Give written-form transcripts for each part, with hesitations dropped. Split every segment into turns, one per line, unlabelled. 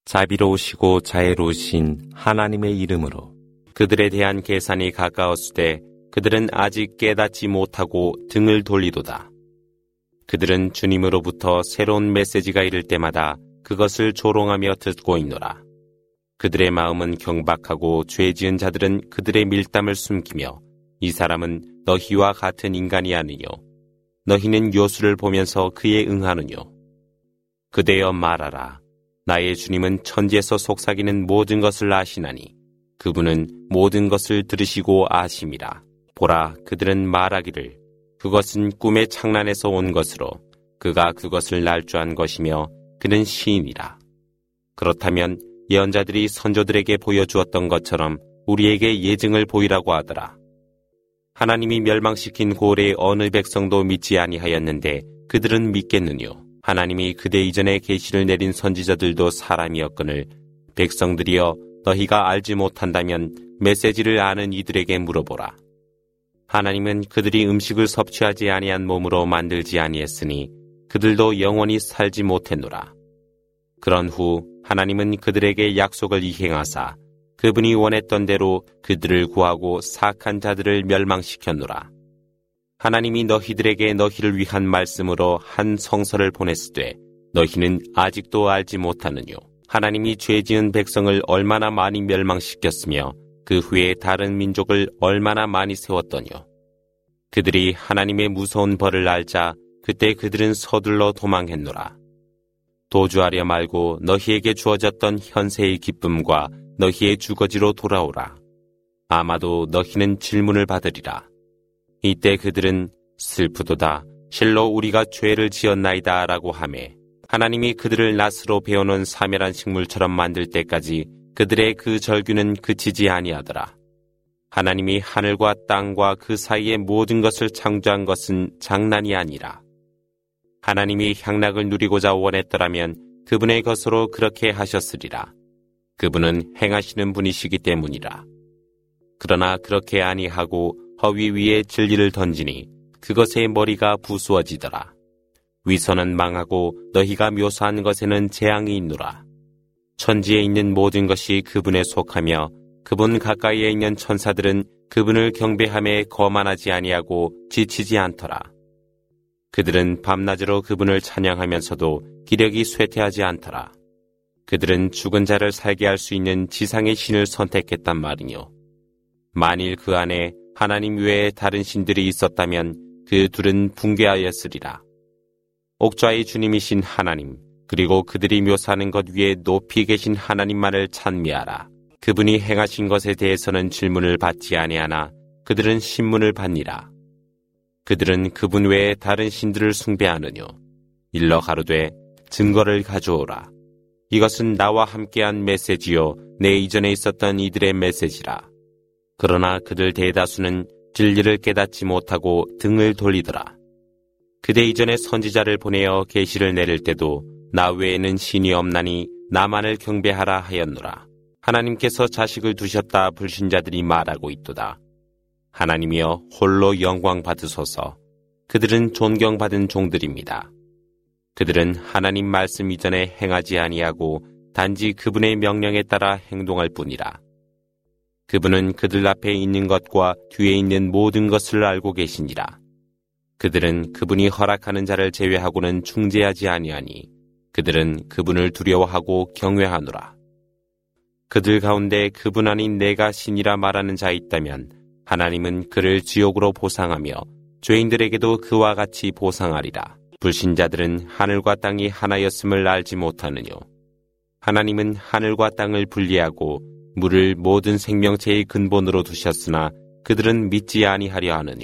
자비로우시고 자애로우신 하나님의 이름으로. 그들에 대한 계산이 가까웠으되 그들은 아직 깨닫지 못하고 등을 돌리도다. 그들은 주님으로부터 새로운 메시지가 이를 때마다 그것을 조롱하며 듣고 있노라. 그들의 마음은 경박하고 죄 지은 자들은 그들의 밀담을 숨기며 이 사람은 너희와 같은 인간이 아니뇨. 너희는 요술을 보면서 그에 응하느뇨. 그대여 말하라. 나의 주님은 천지에서 속삭이는 모든 것을 아시나니 그분은 모든 것을 들으시고 아심이라. 보라, 그들은 말하기를 그것은 꿈의 창란에서 온 것으로 그가 그것을 날조한 것이며 그는 시인이라. 그렇다면 예언자들이 선조들에게 보여주었던 것처럼 우리에게 예증을 보이라고 하더라. 하나님이 멸망시킨 고을의 어느 백성도 믿지 아니하였는데 그들은 믿겠느뇨. 하나님이 그대 이전에 계시를 내린 선지자들도 사람이었거늘 백성들이여 너희가 알지 못한다면 메시지를 아는 이들에게 물어보라. 하나님은 그들이 음식을 섭취하지 아니한 몸으로 만들지 아니했으니 그들도 영원히 살지 못했노라. 그런 후 하나님은 그들에게 약속을 이행하사 그분이 원했던 대로 그들을 구하고 사악한 자들을 멸망시켰노라. 하나님이 너희들에게 너희를 위한 말씀으로 한 성서를 보냈으되 너희는 아직도 알지 못하느뇨. 하나님이 죄 지은 백성을 얼마나 많이 멸망시켰으며 그 후에 다른 민족을 얼마나 많이 세웠더뇨. 그들이 하나님의 무서운 벌을 알자 그때 그들은 서둘러 도망했노라. 도주하려 말고 너희에게 주어졌던 현세의 기쁨과 너희의 주거지로 돌아오라. 아마도 너희는 질문을 받으리라. 이때 그들은 슬프도다. 실로 우리가 죄를 지었나이다 라고 하매 하나님이 그들을 낫으로 베어놓은 사멸한 식물처럼 만들 때까지 그들의 그 절규는 그치지 아니하더라. 하나님이 하늘과 땅과 그 사이의 모든 것을 창조한 것은 장난이 아니라. 하나님이 향락을 누리고자 원했더라면 그분의 것으로 그렇게 하셨으리라. 그분은 행하시는 분이시기 때문이라. 그러나 그렇게 아니하고 허위 위에 진리를 던지니 그것의 머리가 부수어지더라. 위선은 망하고 너희가 묘사한 것에는 재앙이 있노라. 천지에 있는 모든 것이 그분에 속하며 그분 가까이에 있는 천사들은 그분을 경배함에 거만하지 아니하고 지치지 않더라. 그들은 밤낮으로 그분을 찬양하면서도 기력이 쇠퇴하지 않더라. 그들은 죽은 자를 살게 할 수 있는 지상의 신을 선택했단 말이뇨. 만일 그 안에 하나님 외에 다른 신들이 있었다면 그 둘은 붕괴하였으리라. 옥좌의 주님이신 하나님, 그리고 그들이 묘사하는 것 위에 높이 계신 하나님만을 찬미하라. 그분이 행하신 것에 대해서는 질문을 받지 아니하나 그들은 신문을 받니라. 그들은 그분 외에 다른 신들을 숭배하느뇨. 일러 가로되 증거를 가져오라. 이것은 나와 함께한 메시지요 내 이전에 있었던 이들의 메시지라. 그러나 그들 대다수는 진리를 깨닫지 못하고 등을 돌리더라. 그대 이전에 선지자를 보내어 계시를 내릴 때도 나 외에는 신이 없나니 나만을 경배하라 하였노라. 하나님께서 자식을 두셨다 불신자들이 말하고 있도다. 하나님이여 홀로 영광 받으소서. 그들은 존경받은 종들입니다. 그들은 하나님 말씀 이전에 행하지 아니하고 단지 그분의 명령에 따라 행동할 뿐이라. 그분은 그들 앞에 있는 것과 뒤에 있는 모든 것을 알고 계시니라. 그들은 그분이 허락하는 자를 제외하고는 중재하지 아니하니 그들은 그분을 두려워하고 경외하노라. 그들 가운데 그분 아닌 내가 신이라 말하는 자 있다면 하나님은 그를 지옥으로 보상하며 죄인들에게도 그와 같이 보상하리라. 불신자들은 하늘과 땅이 하나였음을 알지 못하느뇨. 하나님은 하늘과 땅을 분리하고 물을 모든 생명체의 근본으로 두셨으나 그들은 믿지 아니하려 하느뇨.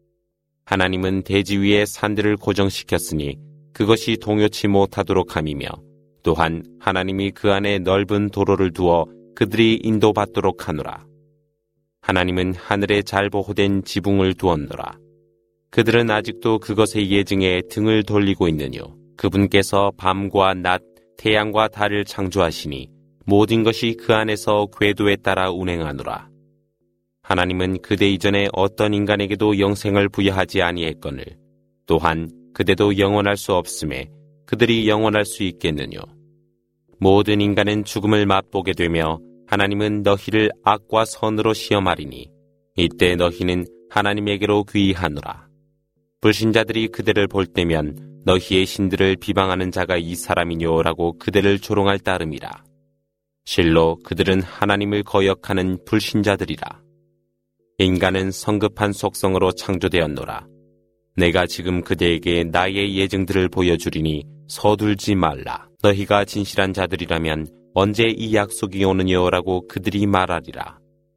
하나님은 대지 위에 산들을 고정시켰으니 그것이 동요치 못하도록 함이며 또한 하나님이 그 안에 넓은 도로를 두어 그들이 인도받도록 하노라. 하나님은 하늘에 잘 보호된 지붕을 두었노라. 그들은 아직도 그것의 예증에 등을 돌리고 있느뇨. 그분께서 밤과 낮, 태양과 달을 창조하시니 모든 것이 그 안에서 궤도에 따라 운행하노라. 하나님은 그대 이전에 어떤 인간에게도 영생을 부여하지 아니했거늘 또한 그대도 영원할 수 없음에 그들이 영원할 수 있겠느뇨. 모든 인간은 죽음을 맛보게 되며 하나님은 너희를 악과 선으로 시험하리니 이때 너희는 하나님에게로 귀의하노라. 불신자들이 그대를 볼 때면 너희의 신들을 비방하는 자가 이 사람이뇨라고 그대를 조롱할 따름이라. 실로 그들은 하나님을 거역하는 불신자들이라. 인간은 성급한 속성으로 창조되었노라. 내가 지금 그대에게 나의 예증들을 보여주리니 서둘지 말라. 너희가 진실한 자들이라면 언제 이 약속이 오느냐라고 그들이 말하리라.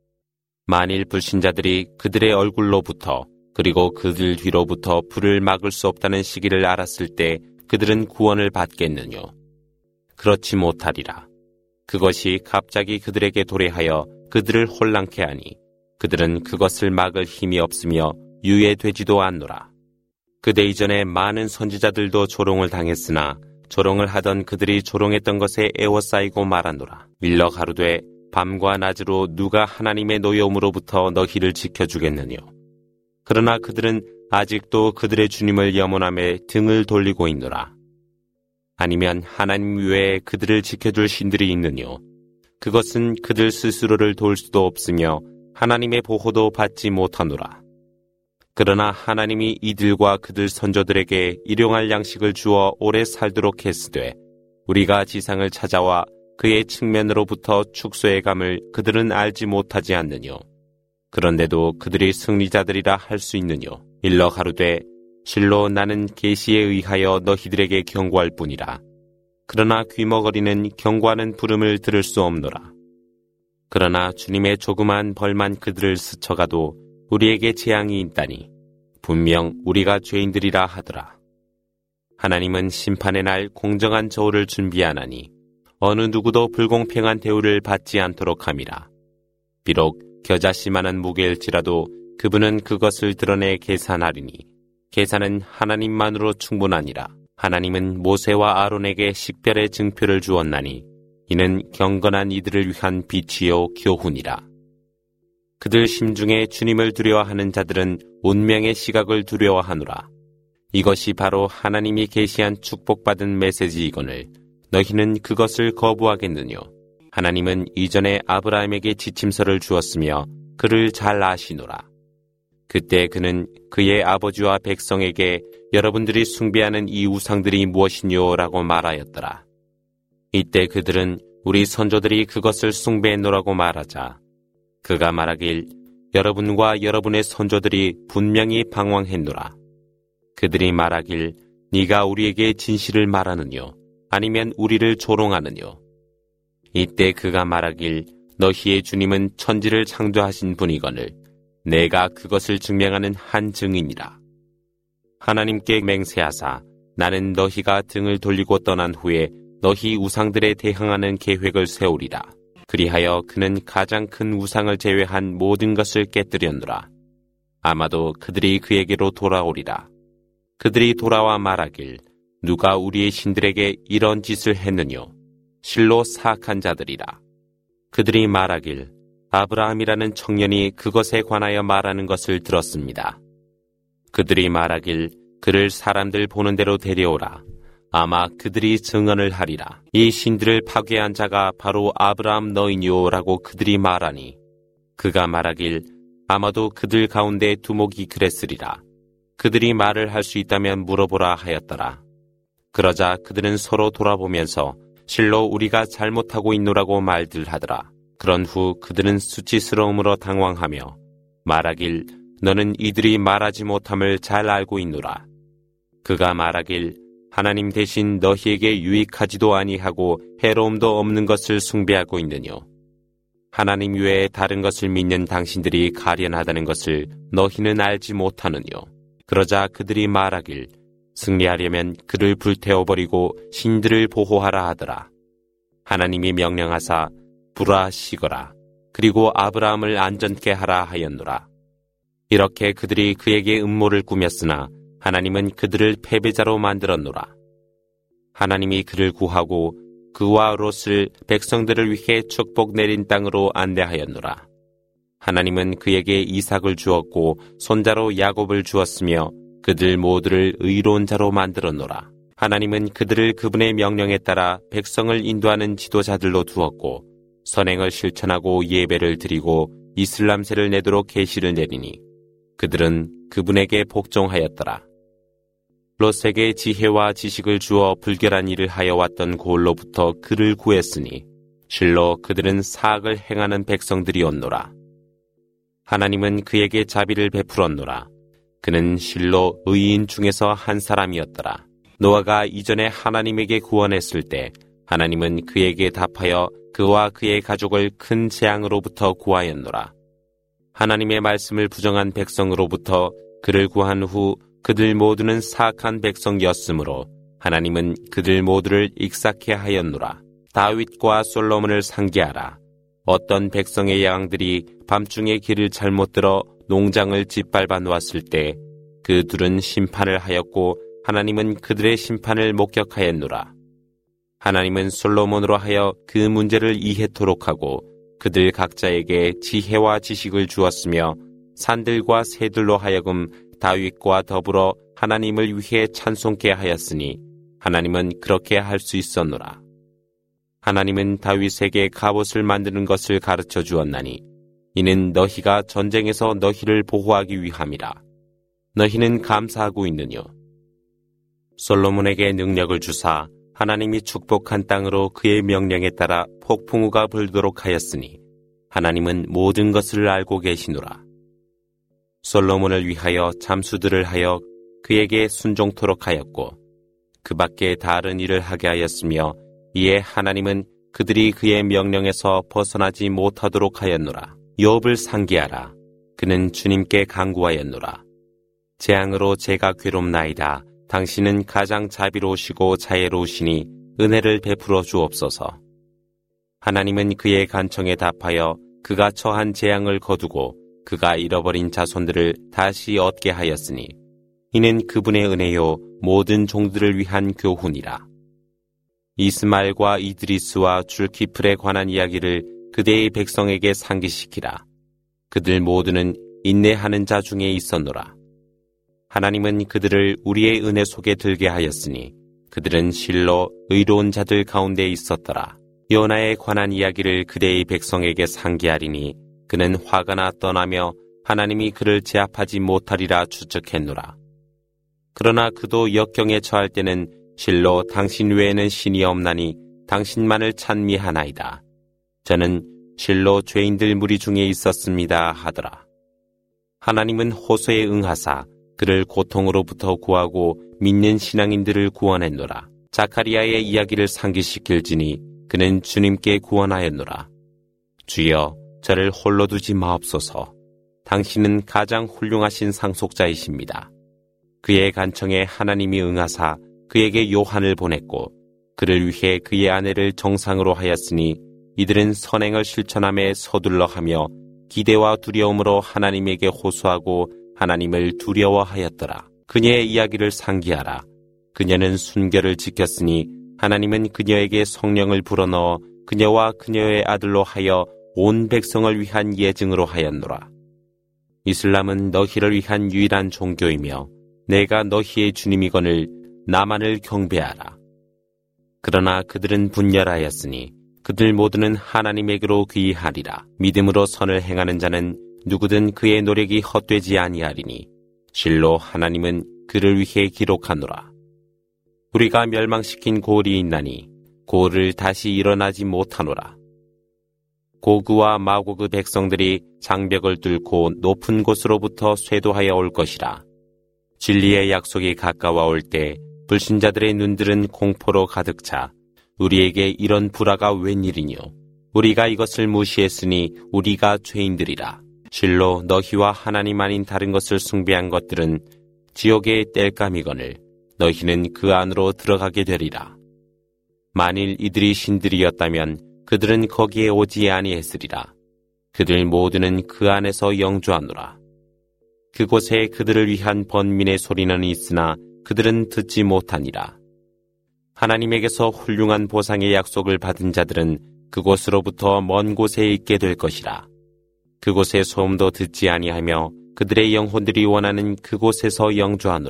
만일 불신자들이 그들의 얼굴로부터 그리고 그들 뒤로부터 불을 막을 수 없다는 시기를 알았을 때 그들은 구원을 받겠느뇨. 그렇지 못하리라. 그것이 갑자기 그들에게 도래하여 그들을 혼란케 하니 그들은 그것을 막을 힘이 없으며 유예되지도 않노라. 그대 이전에 많은 선지자들도 조롱을 당했으나 조롱을 하던 그들이 조롱했던 것에 애워싸이고 말하노라. 밀러 가로되 밤과 낮으로 누가 하나님의 노여움으로부터 너희를 지켜주겠느뇨. 그러나 그들은 아직도 그들의 주님을 염원하며 등을 돌리고 있노라. 아니면 하나님 외에 그들을 지켜줄 신들이 있느뇨. 그것은 그들 스스로를 도울 수도 없으며 하나님의 보호도 받지 못하노라. 그러나 하나님이 이들과 그들 선조들에게 일용할 양식을 주어 오래 살도록 했으되 우리가 지상을 찾아와 그의 측면으로부터 축소해 감을 그들은 알지 못하지 않느뇨. 그런데도 그들이 승리자들이라 할 수 있느뇨. 일러 가로되 실로 나는 계시에 의하여 너희들에게 경고할 뿐이라. 그러나 귀머거리는 경고하는 부름을 들을 수 없노라. 그러나 주님의 조그만 벌만 그들을 스쳐가도 우리에게 재앙이 있다니 분명 우리가 죄인들이라 하더라. 하나님은 심판의 날 공정한 저울을 준비하나니 어느 누구도 불공평한 대우를 받지 않도록 함이라. 비록 겨자씨만한 무게일지라도 그분은 그것을 드러내 계산하리니 계산은 하나님만으로 충분하니라. 하나님은 모세와 아론에게 식별의 증표를 주었나니 이는 경건한 이들을 위한 빛이요 교훈이라. 그들 심중에 주님을 두려워하는 자들은 운명의 시각을 두려워하노라. 이것이 바로 하나님이 계시한 축복받은 메시지이거늘 너희는 그것을 거부하겠느뇨. 하나님은 이전에 아브라함에게 지침서를 주었으며 그를 잘 아시노라. 그때 그는 그의 아버지와 백성에게 여러분들이 숭배하는 이 우상들이 무엇이뇨라고 말하였더라. 이때 그들은 우리 선조들이 그것을 숭배했노라고 말하자 그가 말하길 여러분과 여러분의 선조들이 분명히 방황했노라. 그들이 말하길 네가 우리에게 진실을 말하느뇨 아니면 우리를 조롱하느뇨. 이때 그가 말하길 너희의 주님은 천지를 창조하신 분이거늘 내가 그것을 증명하는 한 증인이라. 하나님께 맹세하사 나는 너희가 등을 돌리고 떠난 후에 너희 우상들에 대항하는 계획을 세우리라. 그리하여 그는 가장 큰 우상을 제외한 모든 것을 깨뜨렸노라. 아마도 그들이 그에게로 돌아오리라. 그들이 돌아와 말하길 누가 우리의 신들에게 이런 짓을 했느뇨. 실로 사악한 자들이라. 그들이 말하길 아브라함이라는 청년이 그것에 관하여 말하는 것을 들었습니다. 그들이 말하길 그를 사람들 보는 대로 데려오라. 아마 그들이 증언을 하리라. 이 신들을 파괴한 자가 바로 아브라함 너희뇨라고 그들이 말하니 그가 말하길 아마도 그들 가운데 두목이 그랬으리라. 그들이 말을 할 수 있다면 물어보라 하였더라. 그러자 그들은 서로 돌아보면서 실로 우리가 잘못하고 있노라고 말들 하더라. 그런 후 그들은 수치스러움으로 당황하며 말하길 너는 이들이 말하지 못함을 잘 알고 있노라. 그가 말하길 하나님 대신 너희에게 유익하지도 아니하고 해로움도 없는 것을 숭배하고 있느뇨. 하나님 외에 다른 것을 믿는 당신들이 가련하다는 것을 너희는 알지 못하느뇨. 그러자 그들이 말하길 승리하려면 그를 불태워버리고 신들을 보호하라 하더라. 하나님이 명령하사 불아 식어라. 그리고 아브라함을 안전케 하라 하였노라. 이렇게 그들이 그에게 음모를 꾸몄으나 하나님은 그들을 패배자로 만들었노라. 하나님이 그를 구하고 그와 롯을 백성들을 위해 축복 내린 땅으로 안내하였노라. 하나님은 그에게 이삭을 주었고 손자로 야곱을 주었으며 그들 모두를 의로운 자로 만들었노라. 하나님은 그들을 그분의 명령에 따라 백성을 인도하는 지도자들로 두었고 선행을 실천하고 예배를 드리고 이슬람세를 내도록 계시를 내리니 그들은 그분에게 복종하였더라. 롯에게 지혜와 지식을 주어 불결한 일을 하여 왔던 고을로부터 그를 구했으니 실로 그들은 사악을 행하는 백성들이었노라. 하나님은 그에게 자비를 베풀었노라. 그는 실로 의인 중에서 한 사람이었더라. 노아가 이전에 하나님에게 구원했을 때 하나님은 그에게 답하여 그와 그의 가족을 큰 재앙으로부터 구하였노라. 하나님의 말씀을 부정한 백성으로부터 그를 구한 후 그들 모두는 사악한 백성이었으므로 하나님은 그들 모두를 익사케 하였노라. 다윗과 솔로몬을 상기하라. 어떤 백성의 양들이 밤중에 길을 잘못 들어 농장을 짓밟아 놓았을 때 그 둘은 심판을 하였고 하나님은 그들의 심판을 목격하였노라. 하나님은 솔로몬으로 하여 그 문제를 이해토록 하고 그들 각자에게 지혜와 지식을 주었으며 산들과 새들로 하여금 다윗과 더불어 하나님을 위해 찬송케 하였으니 하나님은 그렇게 할 수 있었노라. 하나님은 다윗에게 갑옷을 만드는 것을 가르쳐 주었나니 이는 너희가 전쟁에서 너희를 보호하기 위함이라. 너희는 감사하고 있느뇨. 솔로몬에게 능력을 주사 하나님이 축복한 땅으로 그의 명령에 따라 폭풍우가 불도록 하였으니 하나님은 모든 것을 알고 계시노라. 솔로몬을 위하여 잠수들을 하여 그에게 순종토록 하였고 그 밖에 다른 일을 하게 하였으며 이에 하나님은 그들이 그의 명령에서 벗어나지 못하도록 하였노라. 욥을 상기하라. 그는 주님께 간구하였노라. 재앙으로 제가 괴롭나이다. 당신은 가장 자비로우시고 자애로우시니 은혜를 베풀어 주옵소서. 하나님은 그의 간청에 답하여 그가 처한 재앙을 거두고 그가 잃어버린 자손들을 다시 얻게 하였으니 이는 그분의 은혜요 모든 종들을 위한 교훈이라. 이스마엘과 이드리스와 줄키플에 관한 이야기를 그대의 백성에게 상기시키라. 그들 모두는 인내하는 자 중에 있었노라. 하나님은 그들을 우리의 은혜 속에 들게 하였으니 그들은 실로 의로운 자들 가운데 있었더라. 요나에 관한 이야기를 그대의 백성에게 상기하리니 그는 화가 나 떠나며 하나님이 그를 제압하지 못하리라 추측했노라. 그러나 그도 역경에 처할 때는 실로 당신 외에는 신이 없나니 당신만을 찬미하나이다. 저는 실로 죄인들 무리 중에 있었습니다 하더라. 하나님은 호소에 응하사 그를 고통으로부터 구하고 믿는 신앙인들을 구원했노라. 자카리아의 이야기를 상기시킬지니 그는 주님께 구원하였노라. 주여 저를 홀로 두지 마옵소서. 당신은 가장 훌륭하신 상속자이십니다. 그의 간청에 하나님이 응하사 그에게 요한을 보냈고 그를 위해 그의 아내를 정상으로 하였으니 이들은 선행을 실천함에 서둘러 하며 기대와 두려움으로 하나님에게 호소하고 하나님을 두려워하였더라. 그녀의 이야기를 상기하라. 그녀는 순결을 지켰으니 하나님은 그녀에게 성령을 불어넣어 그녀와 그녀의 아들로 하여 온 백성을 위한 예증으로 하였노라. 이슬람은 너희를 위한 유일한 종교이며 내가 너희의 주님이거늘 나만을 경배하라. 그러나 그들은 분열하였으니 그들 모두는 하나님에게로 귀의하리라. 믿음으로 선을 행하는 자는 누구든 그의 노력이 헛되지 아니하리니 실로 하나님은 그를 위해 기록하노라. 우리가 멸망시킨 고을이 있나니 고을을 다시 일어나지 못하노라. 고그와 마고그 백성들이 장벽을 뚫고 높은 곳으로부터 쇄도하여 올 것이라. 진리의 약속이 가까워 올 때 불신자들의 눈들은 공포로 가득 차 우리에게 이런 불화가 웬일이뇨. 우리가 이것을 무시했으니 우리가 죄인들이라. 실로 너희와 하나님 아닌 다른 것을 숭배한 것들은 지옥의 땔감이거늘 너희는 그 안으로 들어가게 되리라. 만일 이들이 신들이었다면 그들은 거기에 오지 아니했으리라. 그들 모두는 그 안에서 영주하노라. 그곳에 그들을 위한 번민의 소리는 있으나 그들은 듣지 못하니라. 하나님에게서 훌륭한 보상의 약속을 받은 자들은 그곳으로부터 먼 곳에 있게 될 것이라. 그곳의 소음도 듣지 아니하며 그들의 영혼들이 원하는 그곳에서 영주하노라.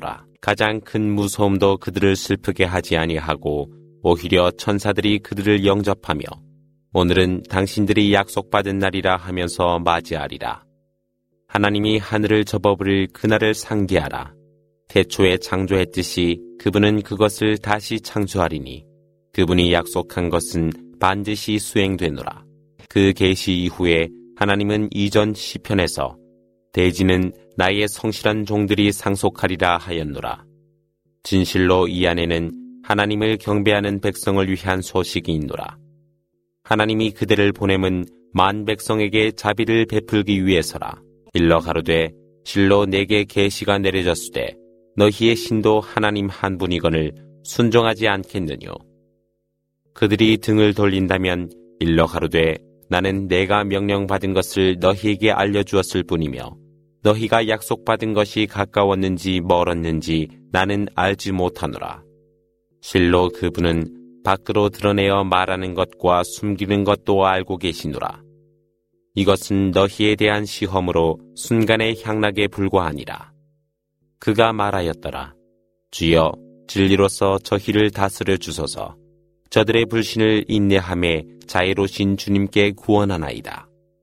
가장 큰 무서움도 그들을 슬프게 하지 아니하고 오히려 천사들이 그들을 영접하며 오늘은 당신들이 약속받은 날이라 하면서 맞이하리라. 하나님이 하늘을 접어버릴 그날을 상기하라. 태초에 창조했듯이 그분은 그것을 다시 창조하리니 그분이 약속한 것은 반드시 수행되노라. 그 계시 이후에 하나님은 이전 시편에서 대지는 나의 성실한 종들이 상속하리라 하였노라. 진실로 이 안에는 하나님을 경배하는 백성을 위한 소식이 있노라. 하나님이 그대를 보냄은 만 백성에게 자비를 베풀기 위해서라. 일러 가로되 실로 내게 계시가 내려졌으되 너희의 신도 하나님 한 분이거늘 순종하지 않겠느뇨. 그들이 등을 돌린다면 일러 가로되 나는 내가 명령받은 것을 너희에게 알려주었을 뿐이며 너희가 약속받은 것이 가까웠는지 멀었는지 나는 알지 못하노라. 실로 그분은 밖으로 드러내어 말하는 것과 숨기는 것도 알고 계시노라. 이것은 너희에 대한 시험으로 순간의 향락에 불과하니라. 그가 말하였더라. 주여 진리로서 저희를 다스려 주소서. 저들의 불신을 인내함에 자애로신 주님께 구원하나이다.